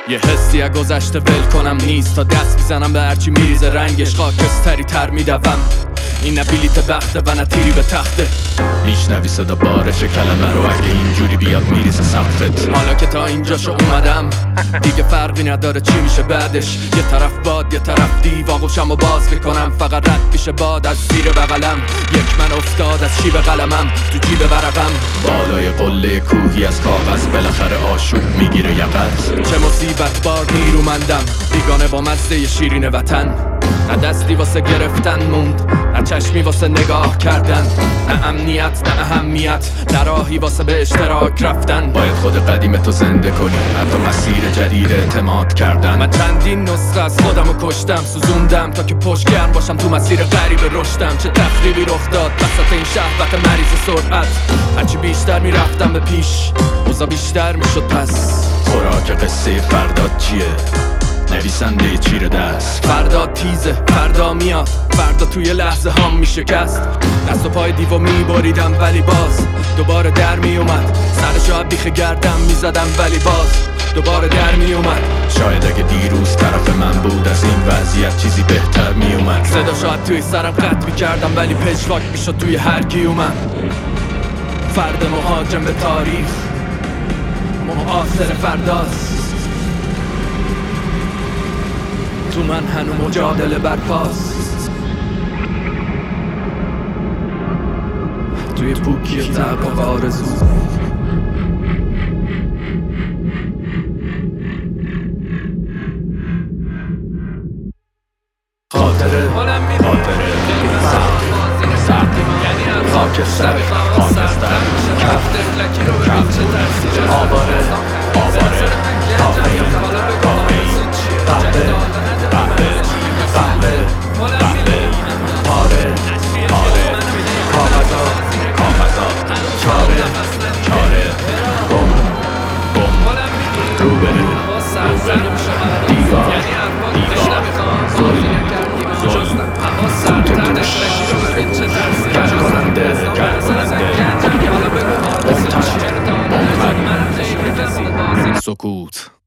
یه حسی از گذشته ول کنم نیست، تا دست میزنم به هرچی میریزه رنگش خاکستری تر میدوم. این نه بلیت بخته و نه تیری به تخته. میشنوی صدا بارش کلمه رو اگه اینجوری بیاد میریزه سقفت. حالا که تا اینجاشو اومدم دیگه فرقی نداره چی میشه بعدش. یه طرف باد یه طرف دیو، آغوشمو باز میکنم فقط رد میشه باد از زیر بغلم. یک من افتاد از شیب قلمم تو جیب ورقم. بالای قله کوهی از کاغذ بالاخره آشوب میگیره یقت. چه مصیبت بار نیرومندم، بیگانه با مزه شیرین وطن. نه دستی واسه گرفتن موند، نه چشمی واسه نگاه کردن، نه امنیت نه اهمیت، نه راهی واسه به اشتراک رفتن. باید خود قدیمتو زنده کنی، حتی مسیر جدید اعتماد کردن. من چندین نسخه از خودمو کشتم، سوزوندم تا که پشت گرم باشم تو مسیر غریب رشدم. چه تخریبی رخ داد وسط این شهوت مریض سرعت. هرچی بیشتر میرفتم به پیش اوضاع بیشتر میشد. پس خوراک قصه فردا چیه؟ نویسنده چیره دست. فردا تیزه، فردا میاد، فردا توی لحظه هم میشکست. دست و پای دیو میبریدم ولی باز دوباره در میومد. سرشو از بیخ گردم میزدم ولی باز دوباره در میومد. شاید اگه دیروز طرف من بود از این وضعیت چیزی بهتر میومد. صدا شاید توی سرم قطع میکردم ولی پشواک میشد توی هر گیومن. فرد مهاجم به تاریخ معاصر فرداست. تو من هنو مجادله برپاست. توی پوکی طبق آرزو خاطره خاکستر آواره سکوت.